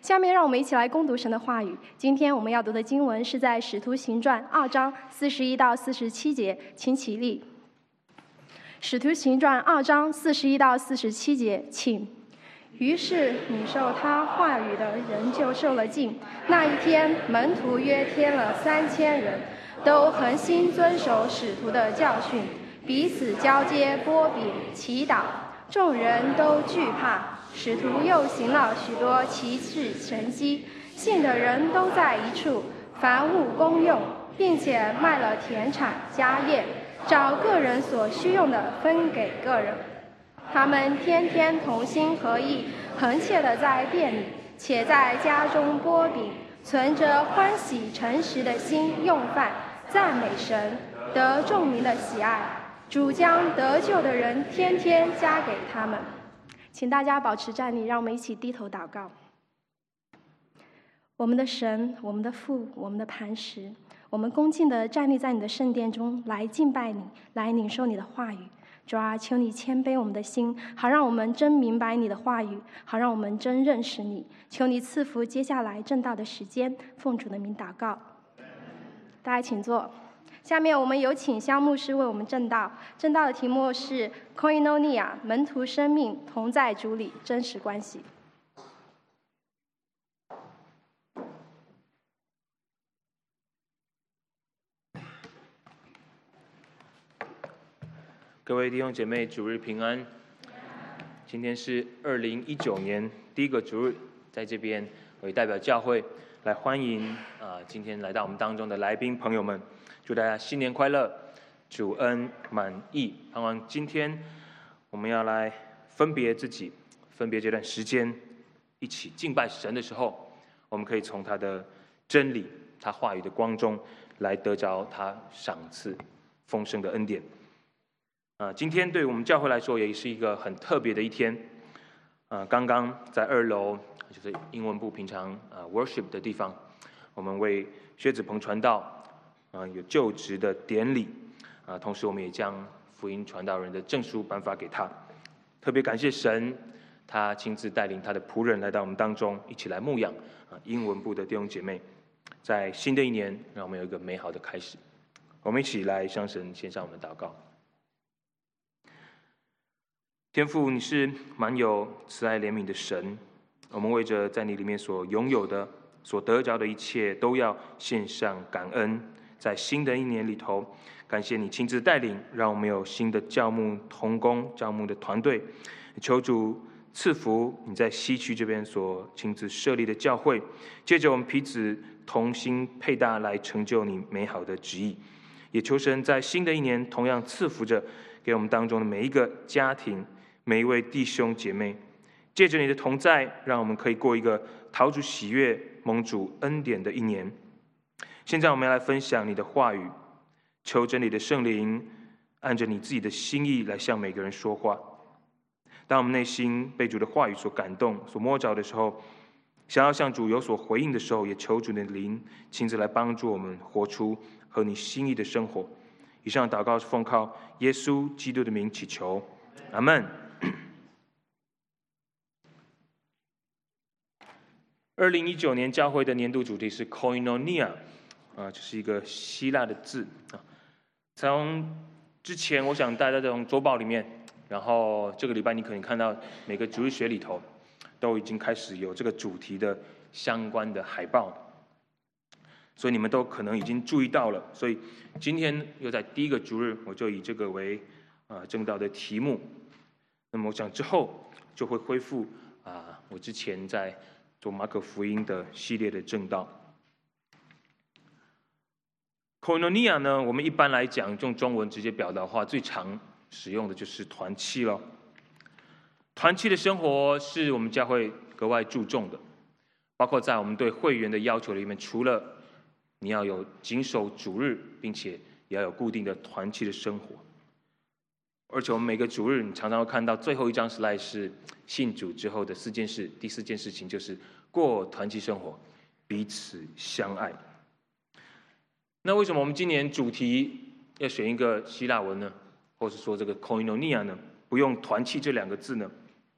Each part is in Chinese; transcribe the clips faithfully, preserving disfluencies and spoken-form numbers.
下面让我们一起来攻读神的话语。今天我们要读的经文是在《使徒行传》二章四十一到四十七节，请起立。《使徒行传》二章四十一到四十七节，请。于是领受他话语的人就受了浸。那一天，门徒约添了三千人，都恒心遵守使徒的教训，彼此交接擘饼祈祷。众人都惧怕。使徒又行了许多奇事神迹，信的人都在一处，凡物公用，并且卖了田产家业，找个人所需用的分给个人。他们天天同心合意，恒切地在店里，且在家中擘饼，存着欢喜诚实的心用饭，赞美神，得众民的喜爱。主将得救的人天天加给他们。请大家保持站立，让我们一起低头祷告。我们的神，我们的父，我们的磐石，我们恭敬地站立在你的圣殿中，来敬拜你，来领受你的话语。主啊，求你谦卑我们的心，好让我们真明白你的话语，好让我们真认识你。求你赐福接下来正道的时间，奉主的名祷告。大家请坐。下面我们有请萧牧师为我们正道。正道的题目是 Koinonia 门徒生命同在主里真实关系。 各位弟兄姐妹，主日平安。今天是二零一九年第一个主日，在这边我也代表教会来欢迎啊、呃，今天来到我们当中的来宾朋友们。祝大家新年快乐，主恩满意。盼望今天我们要来分别自己，分别这段时间，一起敬拜神的时候，我们可以从他的真理、他话语的光中来得着他赏赐丰盛的恩典。啊，今天对我们教会来说也是一个很特别的一天。啊，刚刚在二楼，就是英文部平常啊 worship 的地方，我们为薛子鹏传道。啊，有就职的典礼，啊，同时我们也将福音传道人的证书颁发给他。特别感谢神，他亲自带领他的仆人来到我们当中，一起来牧养啊英文部的弟兄姐妹。在新的一年，让我们有一个美好的开始。我们一起来向神献上我们的祷告。天父，你是满有慈爱怜悯的神，我们为着在你里面所拥有的、所得着的一切，都要献上感恩。在新的一年里头，感谢你亲自带领，让我们有新的教牧同工、教牧的团队。求主赐福你在西区这边所亲自设立的教会，借着我们彼此同心配搭，来成就你美好的旨意。也求神在新的一年同样赐福着给我们当中的每一个家庭、每一位弟兄姐妹。借着你的同在，让我们可以过一个讨主喜悦、蒙主恩典的一年。现在我们要来分享你的话语，求真理的圣灵按着你自己的心意来向每个人说话。当我们内心被主的话语所感动、所摸着的时候，想要向主有所回应的时候，也求主的灵亲自来帮助我们活出合你心意的生活。以上祷告是奉靠耶稣基督的名祈求，阿们。二零一九年教会的年度主题是 Koinonia。啊，这是一个希腊的字啊。从之前，我想大家从周报里面，然后这个礼拜你可能看到每个主日学里头，都已经开始有这个主题的相关的海报，所以你们都可能已经注意到了。所以今天又在第一个主日，我就以这个为啊正道的题目。那么我想之后就会恢复啊，我之前在做马可福音的系列的正道。Koinonia 呢，我们一般来讲用中文直接表达的话，最常使用的就是团契了。团契的生活是我们教会格外注重的，包括在我们对会员的要求里面，除了你要有谨守主日，并且也要有固定的团契的生活，而且我们每个主日，你常常会看到最后一张 slide 是信主之后的四件事，第四件事情就是过团契生活，彼此相爱。那为什么我们今年主题要选一个希腊文呢？或是说这个 koinonia 呢？不用团契这两个字呢？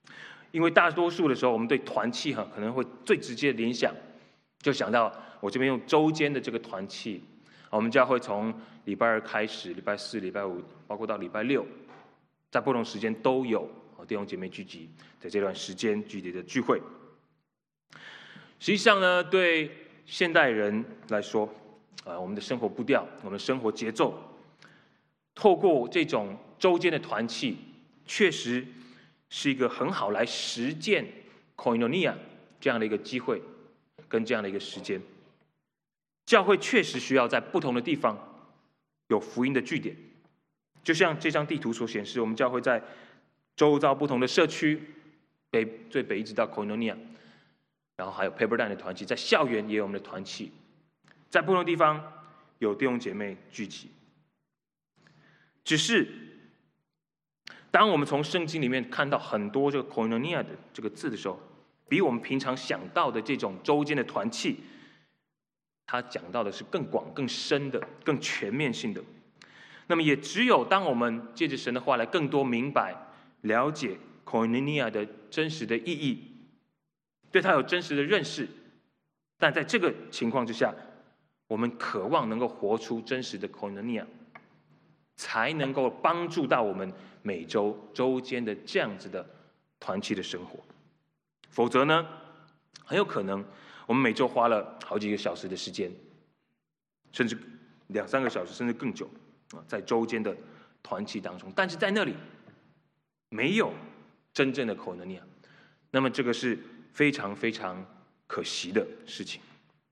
因为大多数的时候，我们对团契哈可能会最直接的联想，就想到我这边用周间的这个团契，我们教会从礼拜二开始，礼拜四、礼拜五，包括到礼拜六，在不同时间都有弟兄姐妹聚集，在这段时间具体的聚会。实际上呢，对现代人来说，啊，我们的生活步调，我们的生活节奏，透过这种周间的团契，确实是一个很好来实践 koinonia 这样的一个机会，跟这样的一个时间。教会确实需要在不同的地方有福音的据点，就像这张地图所显示，我们教会在周遭不同的社区，北最北一直到 koinonia， 然后还有 Pepperdine 的团契，在校园也有我们的团契，在不同地方有弟兄姐妹聚集。只是当我们从圣经里面看到很多这个 koinonia 的这个字的时候，比我们平常想到的这种周间的团契，它讲到的是更广、更深的、更全面性的。那么也只有当我们借着神的话来更多明白、了解 koinonia 的真实的意义，对它有真实的认识，但在这个情况之下，我们渴望能够活出真实的 koinonia， 才能够帮助到我们每周周间的这样子的团契的生活。否则呢，很有可能我们每周花了好几个小时的时间，甚至两三个小时，甚至更久，在周间的团契当中，但是在那里没有真正的 koinonia， 那么这个是非常非常可惜的事情。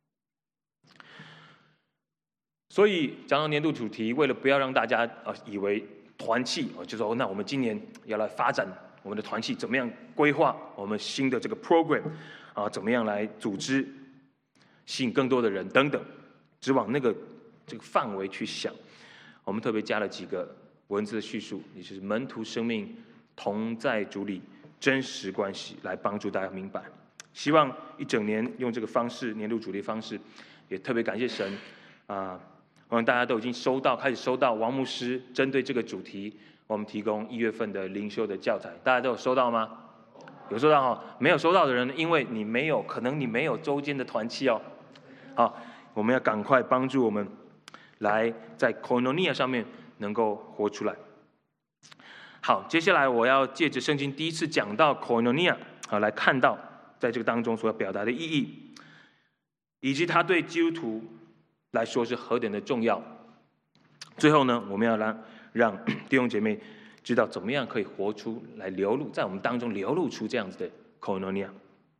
所以讲到年度主题，为了不要让大家啊以为团契啊，就说那我们今年要来发展我们的团契，怎么样规划我们新的这个 program 啊，怎么样来组织，吸引更多的人等等，只往那个这个范围去想。我们特别加了几个文字的叙述，也就是门徒生命同在主里真实关系，来帮助大家明白。希望一整年用这个方式，年度主题方式，也特别感谢神啊！我们大家都已经收到，开始收到王牧师针对这个主题，我们提供一月份的灵修的教材，大家都有收到吗？有收到哈，没有收到的人，因为你没有，可能你没有周间的团契哦。好，我们要赶快帮助我们，来在 koinonia 上面能够活出来。好，接下来我要借着圣经第一次讲到 koinonia 啊，来看到在这个当中所要表达的意义，以及它对基督徒来说是何等的重要。最后呢，我们要让让弟兄姐妹知道怎么样可以活出来，流露在我们当中流露出这样子的 koinonia。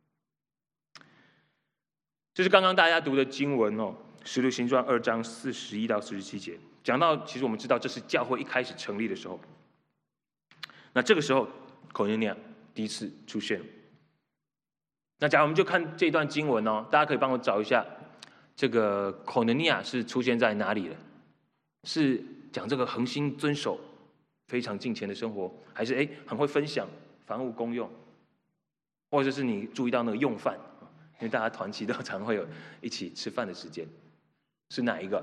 这是刚刚大家读的经文哦，《使徒行传》二章四十一到四十七节，讲到其实我们知道这是教会一开始成立的时候，那这个时候 koinonia 第一次出现。那假如我们就看这段经文哦，大家可以帮我找一下，这个 koinonia 是出现在哪里了？是讲这个恒心遵守、非常敬虔的生活，还是哎很会分享、凡物公用，或者是你注意到那个用饭？因为大家团契都常会有一起吃饭的时间，是哪一个？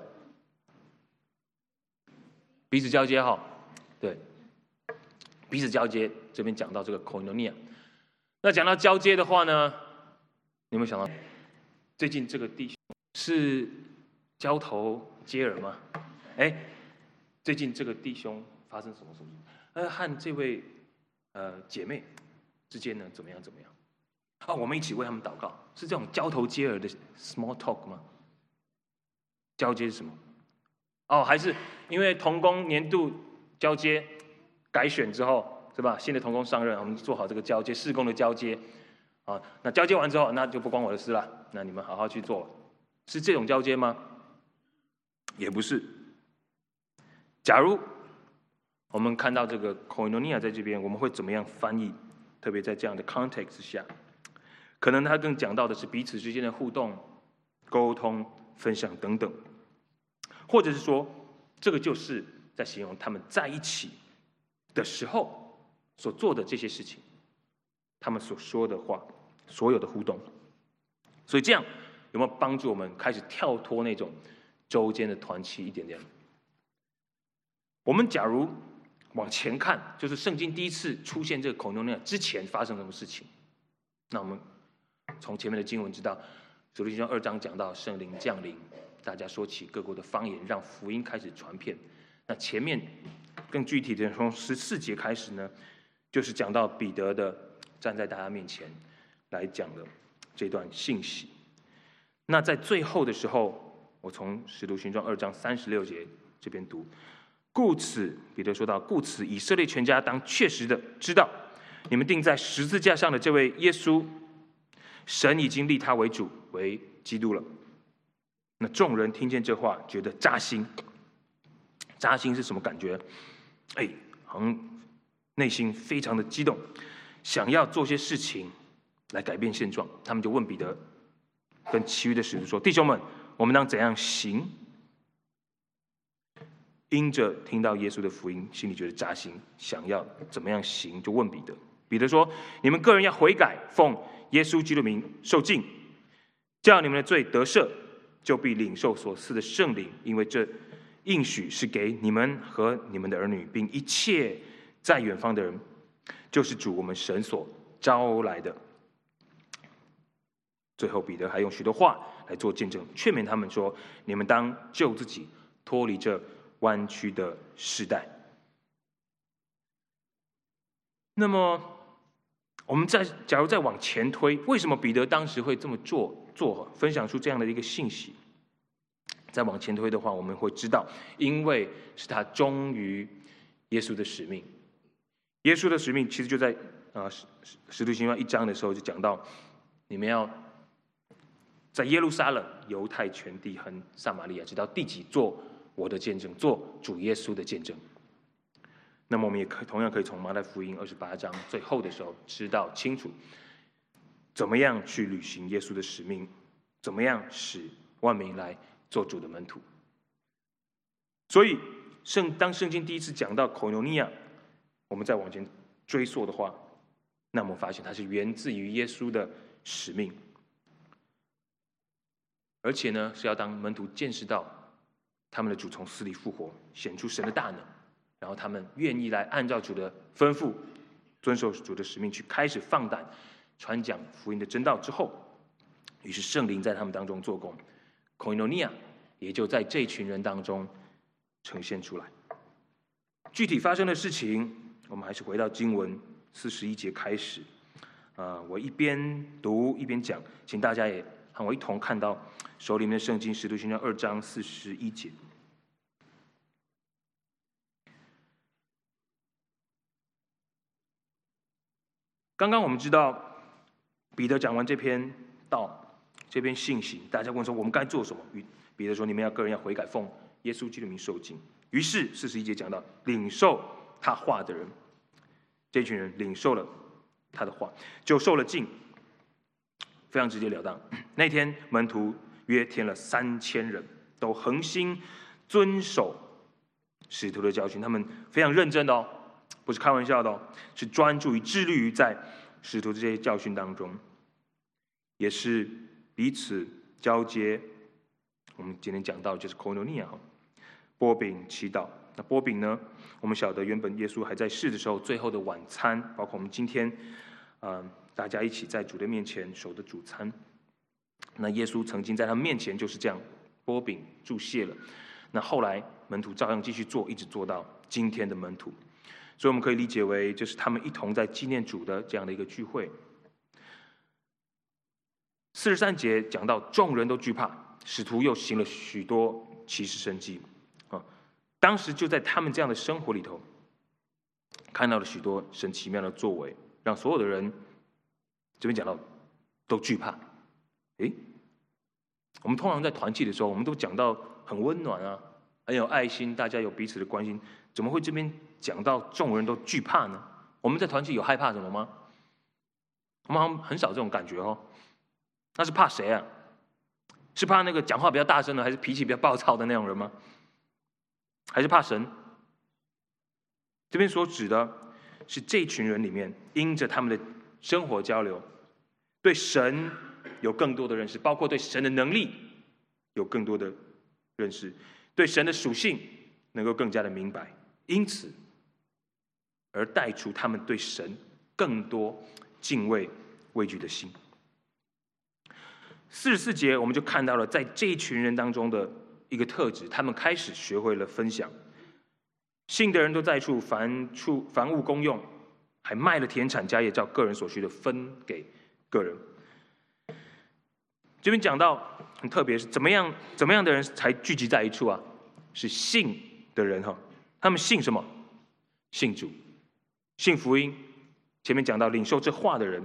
彼此交接哈，对，彼此交接。这边讲到这个 koinonia， 那讲到交接的话呢，你有没有想到，最近这个弟兄是交头接耳吗？哎，最近这个弟兄发生什么事情？呃，和这位呃姐妹之间呢，怎么样怎么样？啊，我们一起为他们祷告，是这种交头接耳的 small talk 吗？交接是什么？哦，还是因为同工年度交接改选之后，是吧？新的同工上任，我们做好这个交接事工的交接啊。那交接完之后，那就不关我的事了，那你们好好去做，是这种交接吗？也不是。假如我们看到这个 koinonia 在这边，我们会怎么样翻译？特别在这样的 context 下。可能他更讲到的是彼此之间的互动、沟通、分享等等，或者是说，这个就是在形容他们在一起的时候所做的这些事情，他们所说的话，所有的互动。所以这样有没有帮助我们开始跳脱那种周间的团契一点点？我们假如往前看，就是圣经第一次出现这个口诺尼亚之前发生什么事情。那我们从前面的经文知道，使徒行传二章讲到圣灵降临，大家说起各国的方言，让福音开始传遍。那前面更具体的从十四节开始呢，就是讲到彼得的站在大家面前来讲的这段信息。那在最后的时候，我从使徒行传二章三十六节这边读，故此彼得说到，故此以色列全家当确实的知道，你们钉在十字架上的这位耶稣，神已经立他为主，为基督了。那众人听见这话，觉得扎心。扎心是什么感觉？哎，好像内心非常的激动，想要做些事情来改变现状。他们就问彼得跟其余的使徒说：“弟兄们，我们当怎样行？”因着听到耶稣的福音，心里觉得扎心，想要怎么样行，就问彼得。彼得说：“你们个人要悔改，奉耶稣基督名受浸，叫你们的罪得赦，就必领受所赐的圣灵，因为这应许是给你们和你们的儿女，并一切在远方的人，就是主我们神所招来的。”最后，彼得还用许多话来做见证，劝勉他们说：“你们当救自己，脱离这弯曲的世代。”那么，我们再假如再往前推，为什么彼得当时会这么做？做分享出这样的一个信息？再往前推的话，我们会知道，因为是他忠于耶稣的使命。耶稣的使命其实就在啊使使徒行传一章的时候就讲到，你们要在耶路撒冷、犹太全地和撒玛利亚，直到地极，做我的见证，做主耶稣的见证。那么我们也可同样可以从马太福音二十八章最后的时候知道清楚，怎么样去履行耶稣的使命，怎么样使万民来做主的门徒。所以圣当圣经第一次讲到口诺尼亚，我们再往前追溯的话，那我们发现它是源自于耶稣的使命，而且呢是要当门徒见识到他们的主从死里复活，显出神的大能，然后他们愿意来按照主的吩咐，遵守主的使命，去开始放胆传讲福音的真道之后，于是圣灵在他们当中做工，口诺尼亚也就在这群人当中呈现出来。具体发生的事情，我们还是回到经文四十一节开始。呃，我一边读一边讲，请大家也和我一同看到手里面的圣经《使徒行传》二章四十一节。刚刚我们知道，彼得讲完这篇道、这篇信息，大家问说我们该做什么？彼得说：“你们要个人要悔改，奉耶稣基督名受浸。”于是四十一节讲到，领受他话的人，这群人领受了他的话，就受了浸，非常直截了当。那天门徒约添了三千人，都恒心遵守使徒的教训，他们非常认真的哦，不是开玩笑的哦，是专注于致力于在使徒这些教训当中，也是彼此交接。我们今天讲到就是 koinonia， 擘饼祈祷。那擘饼呢，我们晓得原本耶稣还在世的时候，最后的晚餐，包括我们今天，呃，大家一起在主的面前守的主餐。那耶稣曾经在他们面前就是这样擘饼祝谢了。那后来门徒照样继续做，一直做到今天的门徒。所以我们可以理解为，就是他们一同在纪念主的这样的一个聚会。四十三节讲到众人都惧怕，使徒又行了许多奇事神迹啊！当时就在他们这样的生活里头，看到了许多神奇妙的作为，让所有的人这边讲到都惧怕。诶，我们通常在团契的时候，我们都讲到很温暖啊，很有爱心，大家有彼此的关心，怎么会这边讲到众人都惧怕呢？我们在团契有害怕什么吗？我们好像很少这种感觉哦。那是怕谁啊？是怕那个讲话比较大声的，还是脾气比较暴躁的那种人吗？还是怕神？这边所指的是这群人里面，因着他们的生活交流，对神有更多的认识，包括对神的能力有更多的认识，对神的属性能够更加的明白，因此而带出他们对神更多敬畏畏惧的心。四十四节我们就看到了，在这一群人当中的一个特质，他们开始学会了分享。信的人都在处，凡处凡物公用，还卖了田产家业，照个人所需的分给个人。这边讲到很特别，是怎么样怎么样的人才聚集在一处啊？是信的人哈，他们信什么？信主，信福音。前面讲到领受这话的人，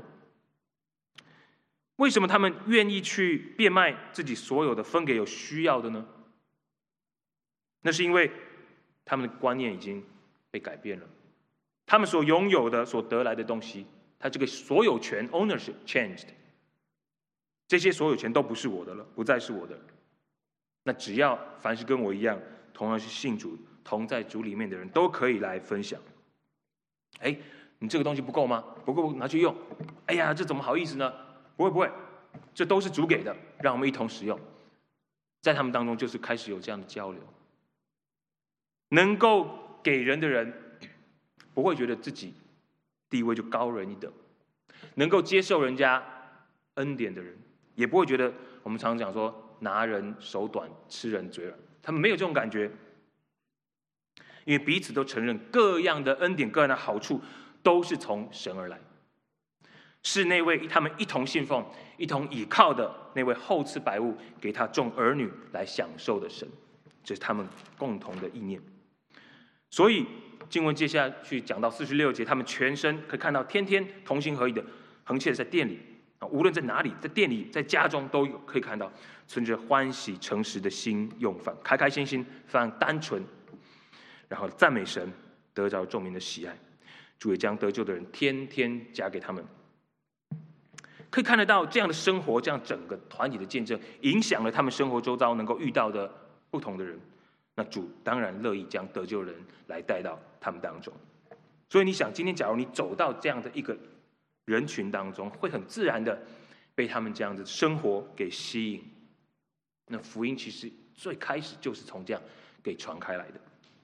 为什么他们愿意去变卖自己所有的，分给有需要的呢？那是因为他们的观念已经被改变了，他们所拥有的、所得来的东西，他这个所有权 ownership changed， 这些所有权都不是我的了，不再是我的。那只要凡是跟我一样，同样是信主、同在主里面的人，都可以来分享。哎，你这个东西不够吗？不够拿去用。哎呀，这怎么好意思呢？不会不会，这都是主给的，让我们一同使用。在他们当中，就是开始有这样的交流。能够给人的人，不会觉得自己地位就高人一等；能够接受人家恩典的人，也不会觉得我们常常讲说拿人手短，吃人嘴软。他们没有这种感觉，因为彼此都承认各样的恩典、各样的好处都是从神而来，是那位他们一同信奉、一同倚靠的那位厚赐百物给他众儿女来享受的神，这是他们共同的意念。所以经文接下去讲到四十六节，他们全身可以看到天天同心合意的横切在店里，无论在哪里，在店里、在家中都有可以看到，存着欢喜诚实的心用饭，开开心心，非常单纯，然后赞美神，得着众民的喜爱。主也将得救的人天天加给他们。可以看得到这样的生活，这样整个团体的见证，影响了他们生活周遭能够遇到的不同的人。那主当然乐意将得救人来带到他们当中。所以你想，今天假如你走到这样的一个人群当中，会很自然的被他们这样的生活给吸引。那福音其实最开始就是从这样给传开来的。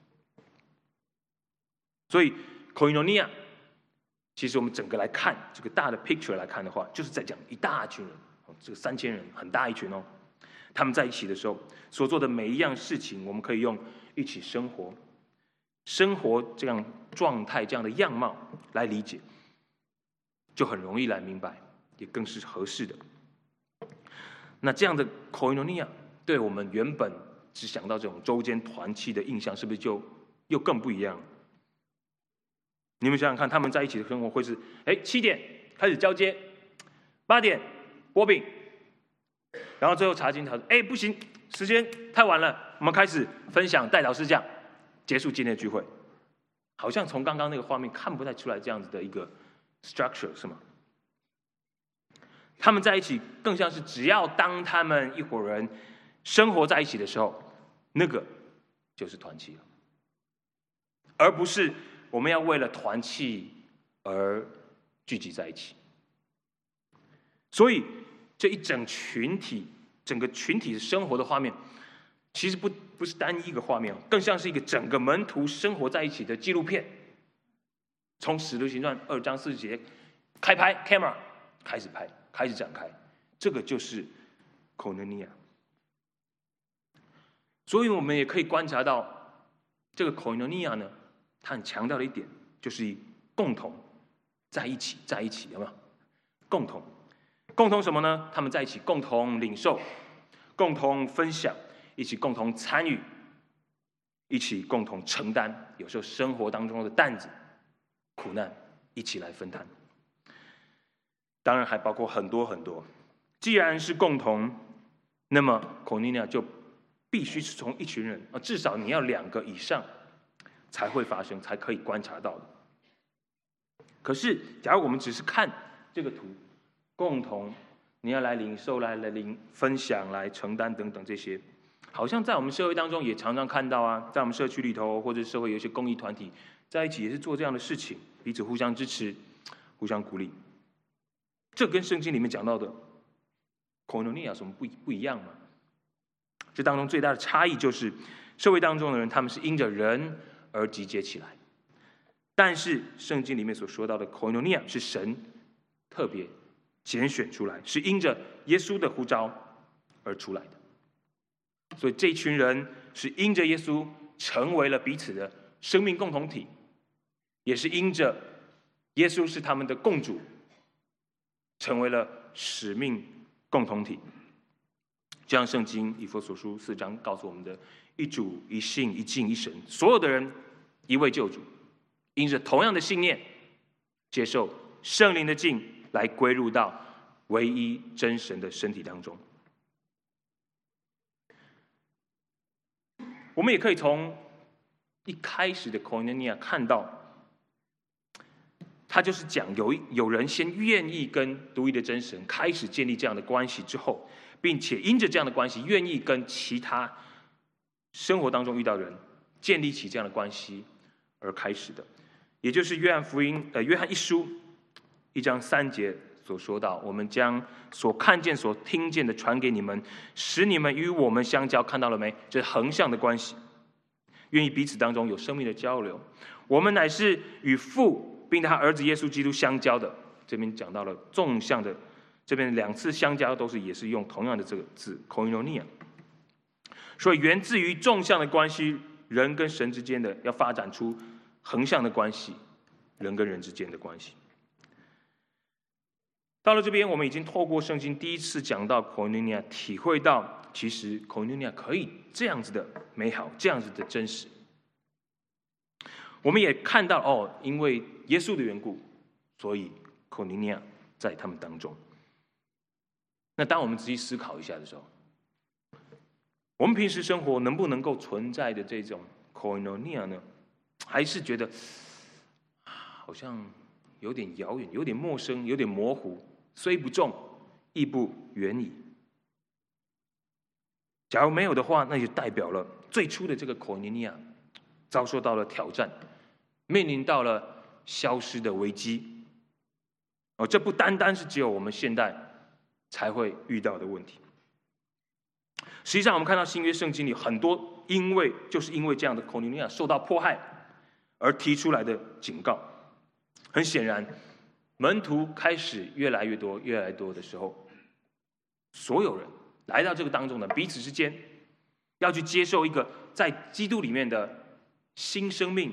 所以 Koinonia， 其实我们整个来看这个大的 picture 来看的话，就是在讲一大群人，这个三千人很大一群哦。他们在一起的时候所做的每一样事情，我们可以用一起生活、生活这样状态、这样的样貌来理解，就很容易来明白，也更是合适的。那这样的 Koinonia 对我们原本只想到这种周间团契的印象，是不是就又更不一样了？你们想想看，他们在一起的生活会是：哎，七点开始交接，八点拨饼。然后最后查经，他说：“哎，不行，时间太晚了，我们开始分享代祷事项，结束今天的聚会。”好像从刚刚那个画面看不太出来这样子的一个 structure， 是吗？他们在一起更像是，只要当他们一伙人生活在一起的时候，那个就是团契了，而不是我们要为了团契而聚集在一起。所以这一整群体，整个群体的生活的画面，其实不不是单一一个画面，更像是一个整个门徒生活在一起的纪录片。从《使徒行传》二章四节开拍 ，camera 开始拍，开始展开，这个就是 Koinonia。所以我们也可以观察到，这个 Koinonia 呢，它很强调的一点就是以共同在一起，在一起有没有？共同。共同什么呢？他们在一起共同领受，共同分享，一起共同参与，一起共同承担，有时候生活当中的担子、苦难，一起来分担。当然还包括很多很多。既然是共同，那么 Koinonia 就必须是从一群人，至少你要两个以上才会发生，才可以观察到的。可是，假如我们只是看这个图，共同，你要来领受、来来领分享、来承担等等这些，好像在我们社会当中也常常看到啊，在我们社区里头或者社会有一些公益团体在一起也是做这样的事情，彼此互相支持、互相鼓励。这跟圣经里面讲到的 Koinonia 有什么不不一样吗？这当中最大的差异就是，社会当中的人他们是因着人而集结起来， 但是圣经里面所说到的 koinonia 是神特别拣选出来，是因着耶稣的呼召而出来的。所以这群人是因着耶稣成为了彼此的生命共同体，也是因着耶稣是他们的共主，成为了使命共同体。就像圣经以弗所书四章告诉我们的，一主一信一敬一神，所有的人一位救主，因着同样的信念，接受圣灵的敬，来归入到唯一真神的身体当中。我们也可以从一开始的 koinonia 看到，他就是讲有有人先愿意跟独一的真神开始建立这样的关系之后，并且因着这样的关系，愿意跟其他生活当中遇到的人建立起这样的关系而开始的。也就是约翰福音呃约翰一书一章三节所说到，我们将所看见所听见的传给你们，使你们与我们相交。看到了没？这是横向的关系，愿意彼此当中有生命的交流。我们乃是与父并他儿子耶稣基督相交的。这边讲到了纵向的，这边两次相交都是也是用同样的这个字 koinonia。所以源自于纵向的关系，人跟神之间的要发展出横向的关系，人跟人之间的关系。到了这边，我们已经透过圣经第一次讲到 koinonia， 体会到其实 koinonia 可以这样子的美好，这样子的真实。我们也看到哦，因为耶稣的缘故，所以 koinonia 在他们当中。那当我们仔细思考一下的时候，我们平时生活能不能够存在的这种 koinonia 呢？还是觉得好像有点遥远，有点陌生，有点模糊，虽不中，亦不远矣。假如没有的话，那就代表了最初的这个 koinonia 遭受到了挑战，面临到了消失的危机。哦，这不单单是只有我们现代才会遇到的问题。实际上，我们看到新约圣经里很多，因为就是因为这样的 koinonia 受到迫害而提出来的警告。很显然，门徒开始越来越多、越来越多的时候，所有人来到这个当中的彼此之间，要去接受一个在基督里面的新生命，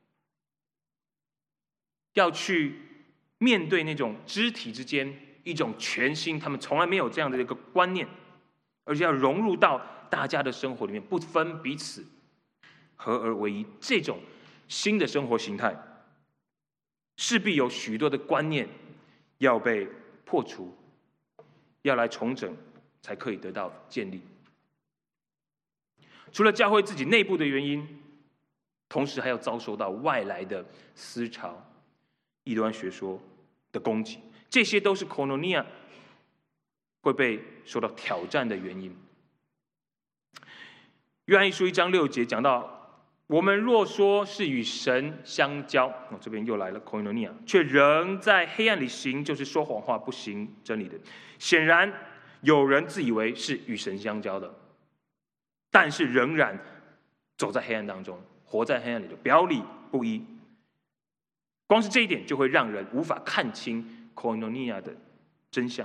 要去面对那种肢体之间一种全新，他们从来没有这样的一个观念，而且要融入到大家的生活里面，不分彼此，合而为一。这种新的生活形态，势必有许多的观念要被破除，要来重整，才可以得到建立。除了教会自己内部的原因，同时还要遭受到外来的思潮、异端学说的攻击，这些都是 koinonia 会被受到挑战的原因。约翰一书一章六节讲到，我们若说是与神相交，哦，这边又来了 koinonia， 却仍在黑暗里行，就是说谎话，不行真理的。显然有人自以为是与神相交的，但是仍然走在黑暗当中，活在黑暗里的，表里不一。光是这一点就会让人无法看清 koinonia 的真相。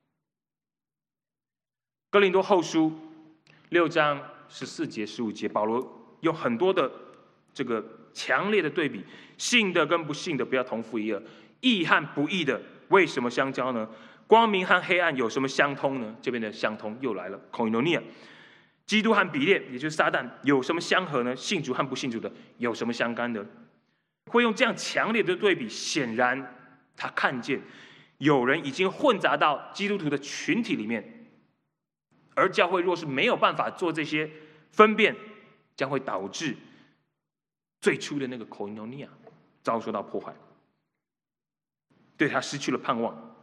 哥林多后书六章十四节、十五节，保罗有很多的这个强烈的对比，信的跟不信的不要同负一軛，义和不义的为什么相交呢？光明和黑暗有什么相通呢？这边的相通又来了 koinonia。基督和比列，也就是撒旦，有什么相合呢？信主和不信主的有什么相干的？会用这样强烈的对比，显然他看见有人已经混杂到基督徒的群体里面，而教会若是没有办法做这些分辨，将会导致最初的那个 koinonia 遭受到破坏，对他失去了盼望。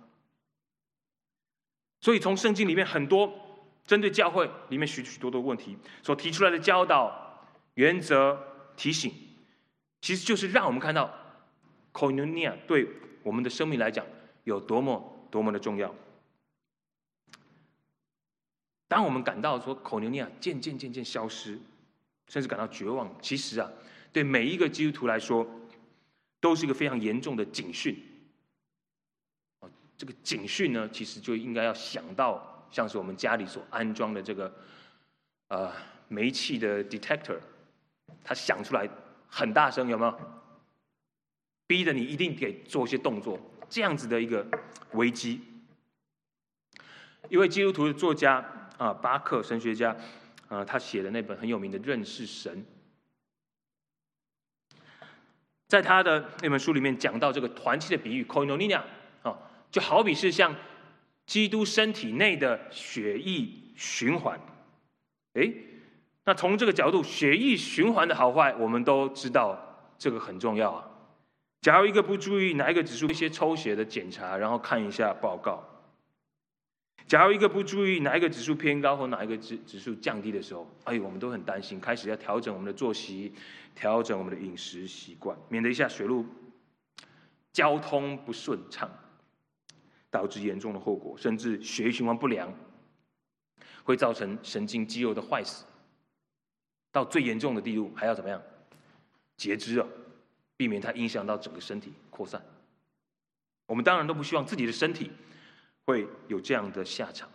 所以从圣经里面很多针对教会里面许许多多问题所提出来的教导、原则、提醒，其实就是让我们看到 koinonia 对我们的生命来讲有多么多么的重要。当我们感到说 koinonia 渐渐渐渐消失，甚至感到绝望，其实啊，对每一个基督徒来说， 都是一个非常严重的警讯。这个警讯呢，其实就应该要想到，像是我们家里所安装的这个呃煤气的 detector， 它响出来很大声，有没有？逼着你一定得做一些动作，这样子的一个危机。一位基督徒的作家啊，巴克神学家啊，他写的那本很有名的《认识神》，在他的那本书里面讲到这个团契的比喻 ，koinonia 啊，就好比是像基督身体内的血液循环。哎，那从这个角度，血液循环的好坏，我们都知道这个很重要啊。假如一个不注意哪一个指数，一些抽血的检查，然后看一下报告。假如一个不注意哪一个指数偏高或哪一个指指数降低的时候，哎，我们都很担心，开始要调整我们的作息，调整我们的饮食习惯，免得一下水路交通不顺畅，导致严重的后果，甚至血液循环不良，会造成神经肌肉的坏死，到最严重的地步还要怎么样？截肢啊，避免它影响到整个身体扩散。我们当然都不希望自己的身体会有这样的下场。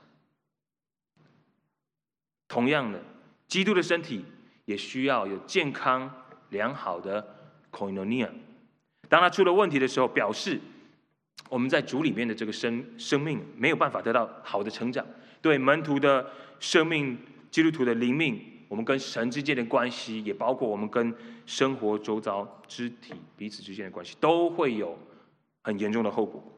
同样的，基督的身体也需要有健康良好的 koinonia。当他出了问题的时候，表示我们在主里面的这个生生命没有办法得到好的成长，对门徒的生命、基督徒的灵命，我们跟神之间的关系，也包括我们跟生活周遭肢体彼此之间的关系，都会有很严重的后果。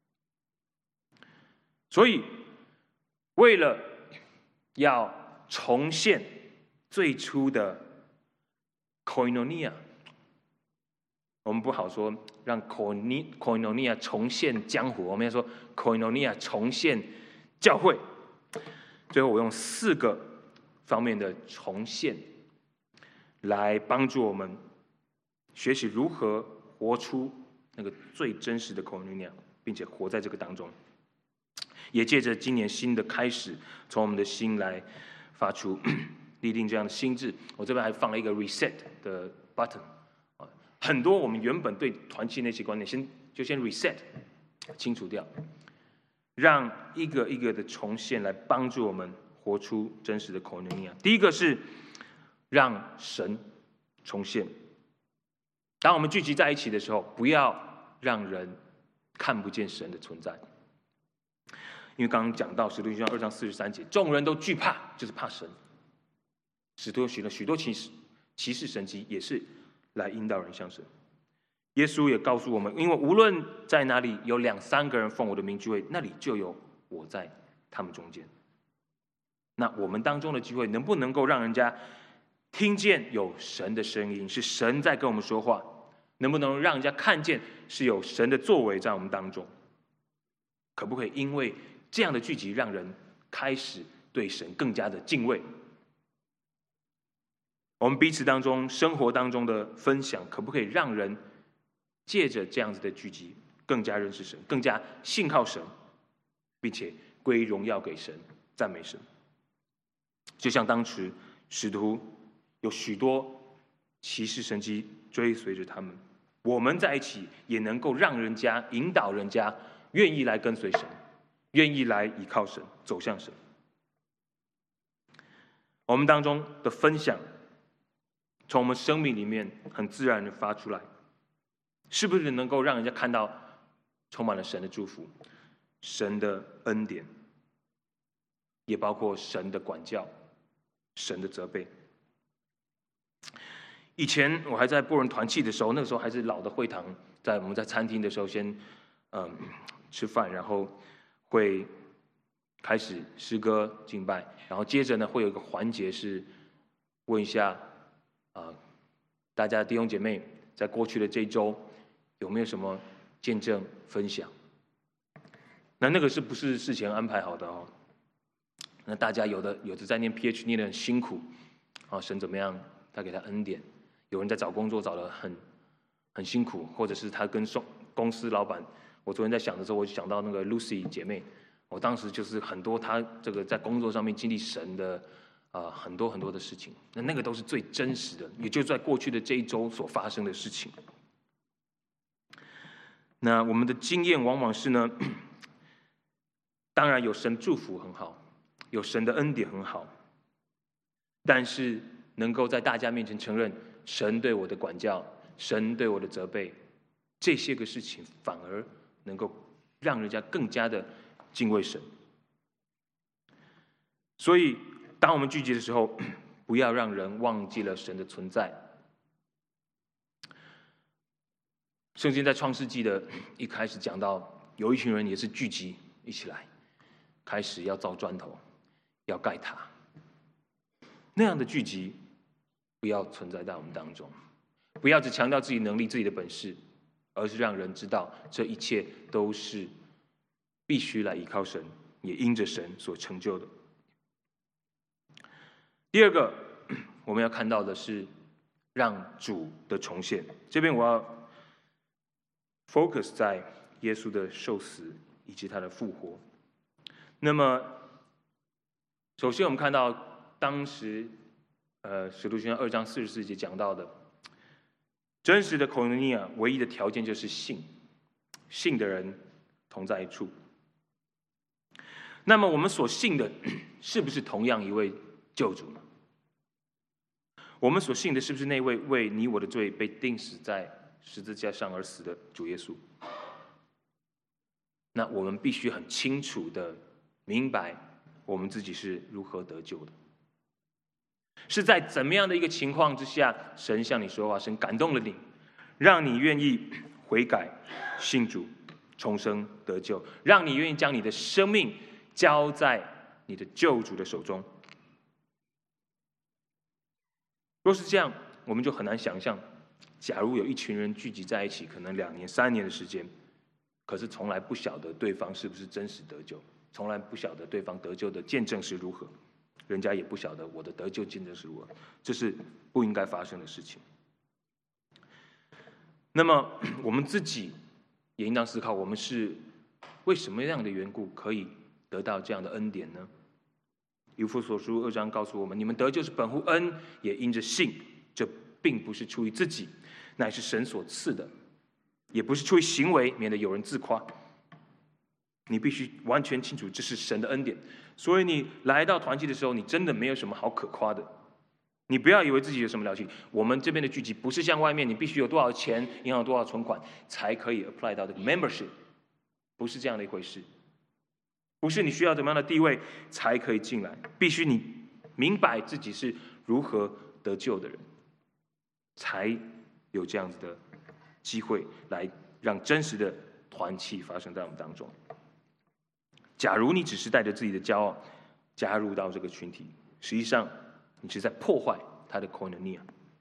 所以，为了要重现最初的 koinonia， 我们不好说让 koinonia 重现江湖，我们要说 koinonia 重现教会。最后，我用四个方面的重现来帮助我们学习如何活出那个最真实的 koinonia， 并且活在这个当中。也借着今年新的开始，从我们的心来发出立定这样的心志。我这边还放了一个 reset 的 button， 很多我们原本对团契那些观念，先就先 reset 清除掉，让一个一个的重现来帮助我们活出真实的 koinonia。第一个是让神重现。当我们聚集在一起的时候，不要让人看不见神的存在。因为刚刚讲到使徒行传二章四十三节，众人都惧怕，就是怕神。使徒许了许多奇事，奇事神迹，也是来引导人向神。耶稣也告诉我们，因为无论在哪里有两三个人奉我的名聚会，那里就有我在他们中间。那我们当中的聚会，能不能够让人家听见有神的声音，是神在跟我们说话？能不能让人家看见是有神的作为在我们当中？可不可以因为这样的聚集，让人开始对神更加的敬畏？我们彼此当中、生活当中的分享，可不可以让人借着这样子的聚集，更加认识神，更加信靠神，并且归荣耀给神，赞美神？就像当时使徒有许多奇事神迹追随着他们，我们在一起也能够让人家引导人家愿意来跟随神，愿意来依靠神，走向神。我们当中的分享，从我们生命里面很自然的发出来，是不是能够让人家看到充满了神的祝福、神的恩典，也包括神的管教、神的责备？以前我还在波人团契的时候，那个时候还是老的会堂，在我们在餐厅的时候先嗯吃饭，然后会开始诗歌敬拜，然后接着呢会有一个环节是问一下啊、呃、大家弟兄姐妹在过去的这一周有没有什么见证分享？那那个是不是事前安排好的哦？那大家有的有的在念 P H 念得很辛苦啊，神怎么样？他给他恩典。有人在找工作找得很很辛苦，或者是他跟公司老板。我昨天在想的时候，我就想到那个 Lucy 姐妹，我当时就是很多她这个在工作上面经历神的啊、呃、很多很多的事情，那那个都是最真实的，也就在过去的这一周所发生的事情。 那我们的经验往往是呢，当然有神祝福很好，有神的恩典很好，但是能够在大家面前承认神对我的管教，神对我的责备，这些个事情反而能够让人家更加的敬畏神。所以当我们聚集的时候，不要让人忘记了神的存在。圣经在创世纪的一开始讲到，有一群人也是聚集一起来，开始要造砖头，要盖塔。那样的聚集不要存在在我们当中，不要只强调自己能力、自己的本事，而是让人知道这一切都是必须来依靠神，也因着神所成就的。第二个我们要看到的是让主的重现。这边我要 focus 在耶稣的受死以及他的复活。那么首先我们看到当时呃使徒行传二章四十四节讲到的真实的 koinonia 唯一的条件就是信，信的人同在一处。那么我们所信的是不是同样一位救主呢？我们所信的是不是那位为你我的罪被钉死在十字架上而死的主耶稣？那我们必须很清楚的明白我们自己是如何得救的，是在怎么样的一个情况之下，神向你说话，神感动了你，让你愿意悔改信主重生得救，让你愿意将你的生命交在你的救主的手中。若是这样，我们就很难想象，假如有一群人聚集在一起，可能两年三年的时间，可是从来不晓得对方是不是真实得救，从来不晓得对方得救的见证是如何，人家也不晓得我的得救见证是如何，这是不应该发生的事情。那么我们自己也应当思考，我们是为什么样的缘故可以得到这样的恩典呢？以弗所书二章告诉我们，你们得救是本乎恩，也因着信，这并不是出于自己，乃是神所赐的，也不是出于行为，免得有人自夸。你必须完全清楚这是神的恩典，所以你来到团契的时候，你真的没有什么好可夸的。你不要以为自己有什么了不起，我们这边的聚集不是像外面你必须有多少钱，银行有多少存款才可以 apply 到这个 membership， 不是这样的一回事。不是你需要怎么样的地位才可以进来，必须你明白自己是如何得救的人，才有这样子的机会来让真实的团契发生在我们当中。假如你只是带着自己的骄傲加入到这个群体，实际上你是在破坏他的 koinonia。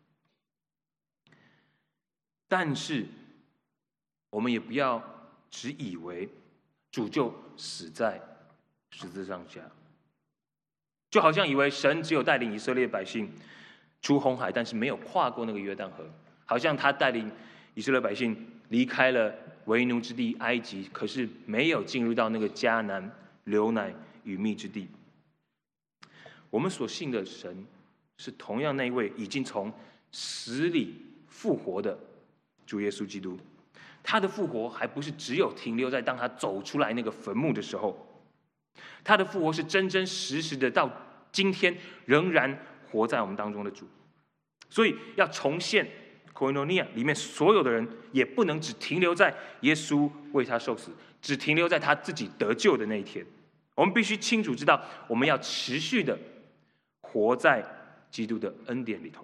但是我们也不要只以为主就死在十字架下，就好像以为神只有带领以色列百姓出红海，但是没有跨过那个约旦河，好像他带领以色列百姓离开了为奴之地埃及，可是没有进入到那个迦南流奶与蜜之地。我们所信的神是同样那一位已经从死里复活的主耶稣基督。他的复活还不是只有停留在当他走出来那个坟墓的时候，他的复活是真真实实的到今天仍然活在我们当中的主。所以要重现 koinonia 里面所有的人，也不能只停留在耶稣为他受死，只停留在他自己得救的那一天。我们必须清楚知道，我们要持续的活在基督的恩典里头。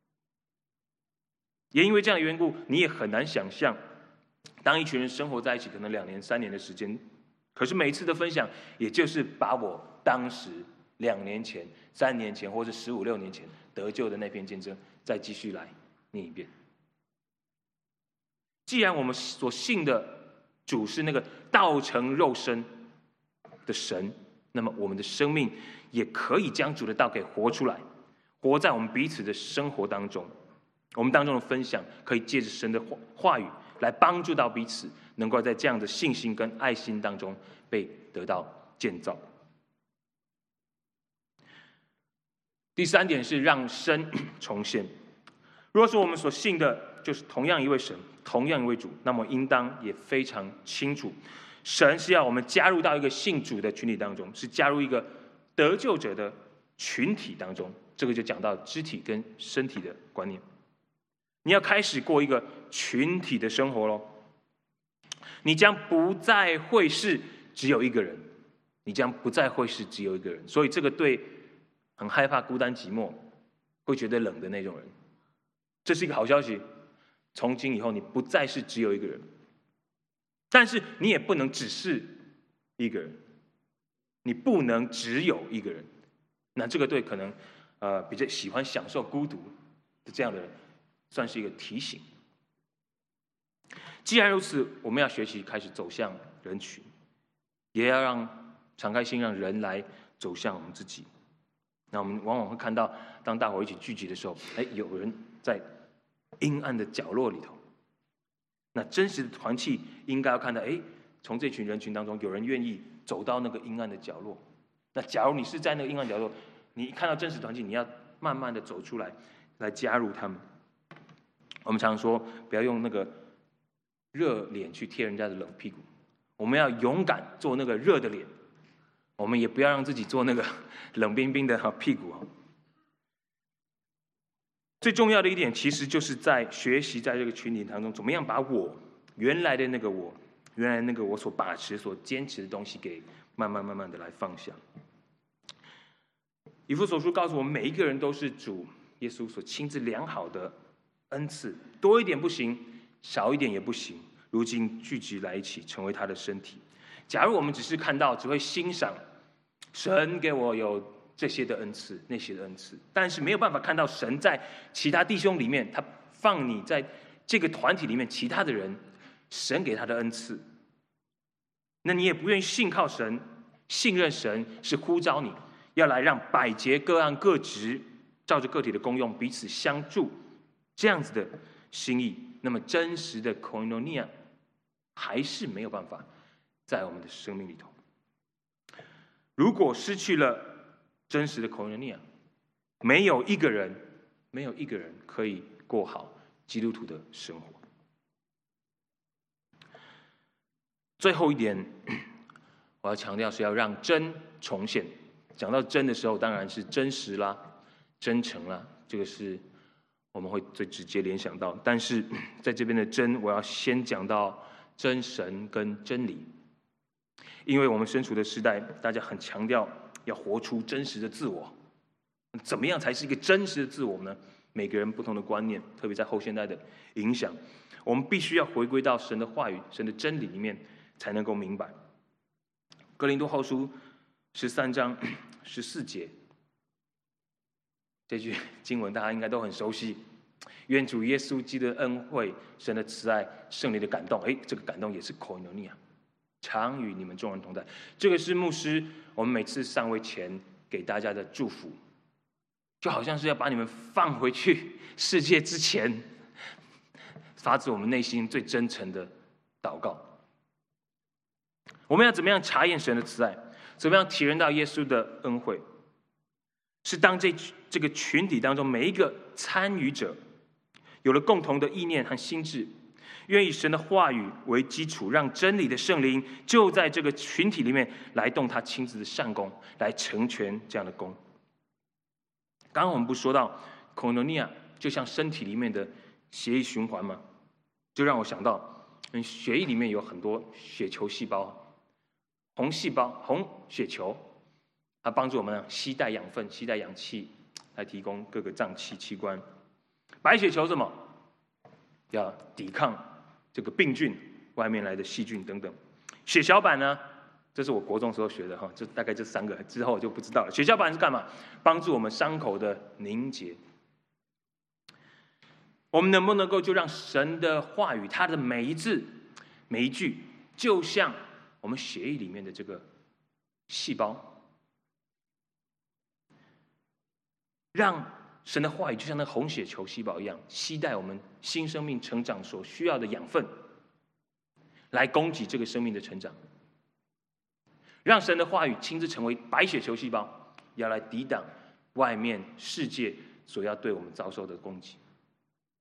也因为这样的缘故，你也很难想象，当一群人生活在一起，可能两年、三年的时间，可是每一次的分享，也就是把我当时两年前、三年前，或者十五六年前得救的那篇见证，再继续来念一遍。既然我们所信的主是那个道成肉身的神，那么我们的生命也可以将主的道给活出来，活在我们彼此的生活当中。我们当中的分享，可以借着神的话语来帮助到彼此，能够在这样的信心跟爱心当中被得到建造。第三点是让生重现。 如果说我们所信的就是同样一位神，同样一位主，那么应当也非常清楚，神是要我们加入到一个信主的群体当中，是加入一个得救者的群体当中。这个就讲到肢体跟身体的观念，你要开始过一个群体的生活咯。你将不再会是只有一个人，你将不再会是只有一个人。所以这个对很害怕孤单寂寞、会觉得冷的那种人，这是一个好消息。从今以后，你不再是只有一个人，但是你也不能只是一个人，你不能只有一个人。那这个对可能呃比较喜欢享受孤独的这样的人，算是一个提醒。既然如此，我们要学习开始走向人群，也要让敞开心，让人来走向我们自己。那我们往往会看到，当大伙一起聚集的时候，哎，有人在阴暗的角落里头。那真实的团契应该要看到，哎，从这群人群当中，有人愿意走到那个阴暗的角落。那假如你是在那个阴暗角落，你看到真实团契，你要慢慢的走出来，来加入他们。我们常说，不要用那个热脸去贴人家的冷屁股，我们要勇敢做那个热的脸，我们也不要让自己做那个冷冰冰的屁股。最重要的一点，其实就是在学习在这个群体当中，怎么样把我原来的那个我，原来那个我所把持、所坚持的东西，给慢慢慢慢的来放下。以弗所书告诉我们，每一个人都是主耶稣所亲自量好的恩赐，多一点不行，少一点也不行。如今聚集来一起，成为他的身体。假如我们只是看到，只会欣赏神给我有这些的恩赐，那些的恩赐，但是没有办法看到神在其他弟兄里面，他放你在这个团体里面其他的人，神给他的恩赐，那你也不愿意信靠神，信任神是呼召你要来让百节各按各职，照着个体的功用彼此相助，这样子的心意，那么真实的 koinonia 还是没有办法在我们的生命里头。如果失去了真实的 koinonia， 没有一个人，没有一个人可以过好基督徒的生活。最后一点，我要强调是要让真重现。讲到真的时候，当然是真实啦、真诚啦，这个是我们会最直接联想到。但是在这边的真，我要先讲到真神跟真理，因为我们身处的时代，大家很强调要活出真实的自我。怎么样才是一个真实的自我呢？每个人不同的观念，特别在后现代的影响，我们必须要回归到神的话语、神的真理里面，才能够明白。哥林多后书十三章十四节，这句经文大家应该都很熟悉。愿主耶稣基督的恩惠、神的慈爱、圣灵的感动，哎，这个感动也是 koinonia， 常与你们众人同在。这个是牧师我们每次上位前给大家的祝福，就好像是要把你们放回去世界之前，发自我们内心最真诚的祷告。我们要怎么样查验神的慈爱？怎么样体认到耶稣的恩惠？是当这这个群体当中每一个参与者有了共同的意念和心智，愿以神的话语为基础，让真理的圣灵就在这个群体里面来动他亲自的善功，来成全这样的功。刚刚我们不说到 koinonia 就像身体里面的血液循环吗？就让我想到，血液里面有很多血球细胞，红细胞、红血球，它帮助我们携带养分、携带氧气，来提供各个脏器器官。白血球什么？要抵抗这个病菌、外面来的细菌等等。血小板呢？这是我国中时候学的哈，就大概这三个，之后我就不知道了。血小板是干嘛？帮助我们伤口的凝结。我们能不能够就让神的话语，它的每一字、每一句，就像我们血液里面的这个细胞，让神的话语就像那红血球细胞一样，携带我们新生命成长所需要的养分，来供给这个生命的成长。让神的话语亲自成为白血球细胞，要来抵挡外面世界所要对我们遭受的攻击。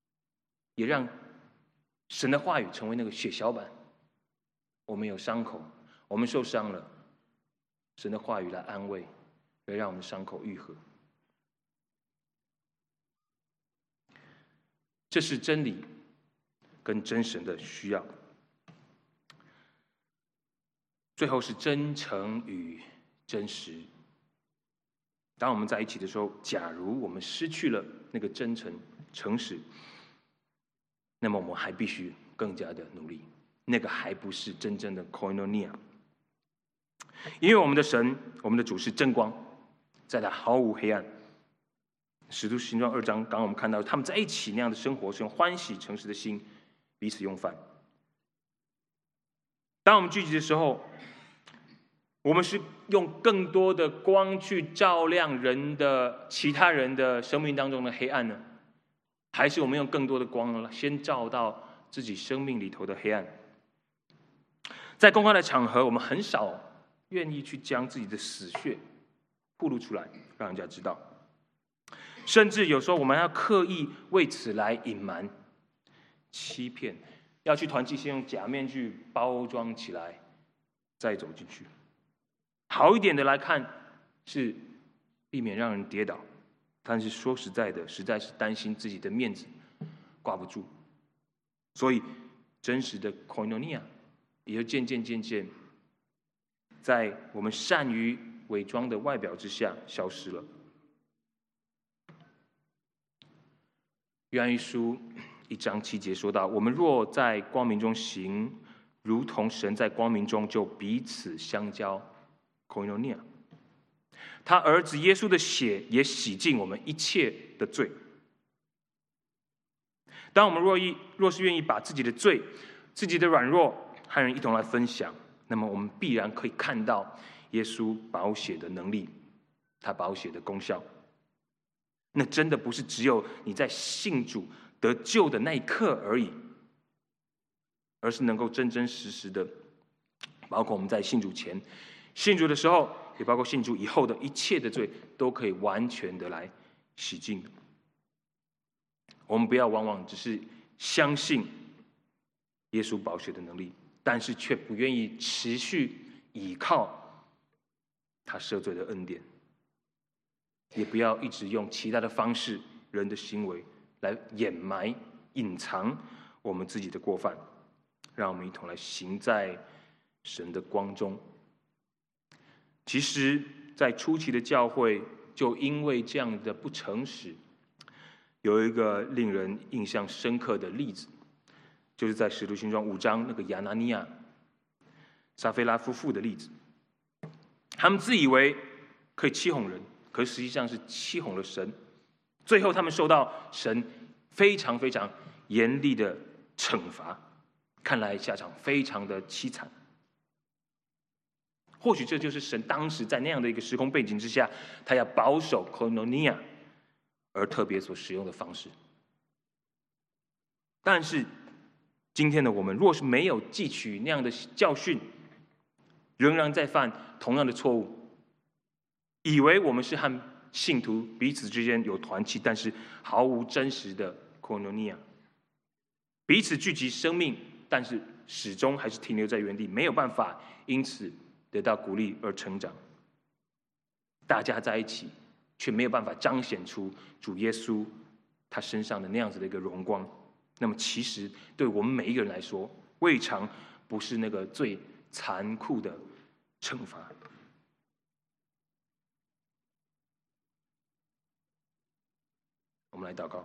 也让神的话语成为那个血小板。我们有伤口，我们受伤了，神的话语来安慰，来让我们伤口愈合。这是真理跟真神的需要。最后是真诚与真实。当我们在一起的时候，假如我们失去了那个真诚、诚实，那么我们还必须更加的努力。那个还不是真正的 koinonia， 因为我们的神，我们的主是真光，在他毫无黑暗。使徒行传二章，刚刚我们看到他们在一起那样的生活，是用欢喜诚实的心彼此用饭。当我们聚集的时候，我们是用更多的光去照亮人的其他人的生命当中的黑暗呢，还是我们用更多的光先照到自己生命里头的黑暗？在公开的场合，我们很少愿意去将自己的死穴暴露出来，让人家知道。甚至有时候我们要刻意为此来隐瞒、欺骗，要去团契先用假面具包装起来，再走进去。好一点的来看是避免让人跌倒，但是说实在的，实在是担心自己的面子挂不住，所以真实的 koinonia 也就渐渐渐渐在我们善于伪装的外表之下消失了。约翰一书一章七节说到：我们若在光明中行，如同神在光明中，就彼此相交 koinonia。 他儿子耶稣的血也洗净我们一切的罪。当我们若, 一若是愿意把自己的罪、自己的软弱和人一同来分享，那么我们必然可以看到耶稣宝血的能力，他宝血的功效。那真的不是只有你在信主得救的那一刻而已，而是能够真真实实的，包括我们在信主前、信主的时候，也包括信主以后的一切的罪，都可以完全的来洗净。我们不要往往只是相信耶稣宝血的能力，但是却不愿意持续倚靠他赦罪的恩典，也不要一直用其他的方式、人的行为来掩埋、隐藏我们自己的过犯。让我们一同来行在神的光中。其实在初期的教会，就因为这样的不诚实，有一个令人印象深刻的例子，就是在使徒行传五章那个亚拿尼亚、撒非拉夫妇的例子。他们自以为可以欺哄人，可实际上是欺哄了神。最后他们受到神非常非常严厉的惩罚，看来下场非常的凄惨。或许这就是神当时在那样的一个时空背景之下，他要保守 koinonia 而特别所使用的方式。但是今天的我们，若是没有汲取那样的教训，仍然在犯同样的错误，以为我们是和信徒彼此之间有团契，但是毫无真实的 koinonia， 彼此聚集生命，但是始终还是停留在原地，没有办法因此得到鼓励而成长。大家在一起，却没有办法彰显出主耶稣他身上的那样子的一个荣光。那么其实对我们每一个人来说，未尝不是那个最残酷的惩罚。我们来祷告。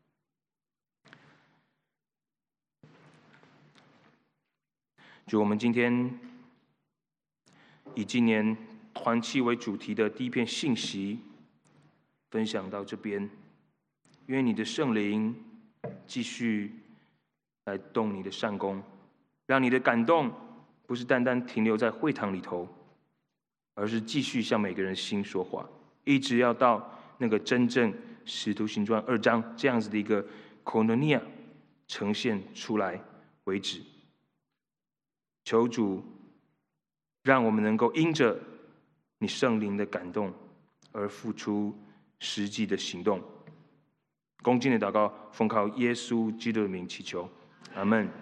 主，我们今天以今年团契为主题的第一篇信息分享到这边，愿你的圣灵继续来动你的善工，让你的感动不是单单停留在会堂里头，而是继续向每个人心说话，一直要到那个真正使徒行传二章这样子的一个 koinonia 呈现出来为止。求主让我们能够因着你圣灵的感动而付出实际的行动， 恭敬的祷告，奉靠耶稣基督的名祈求，阿门。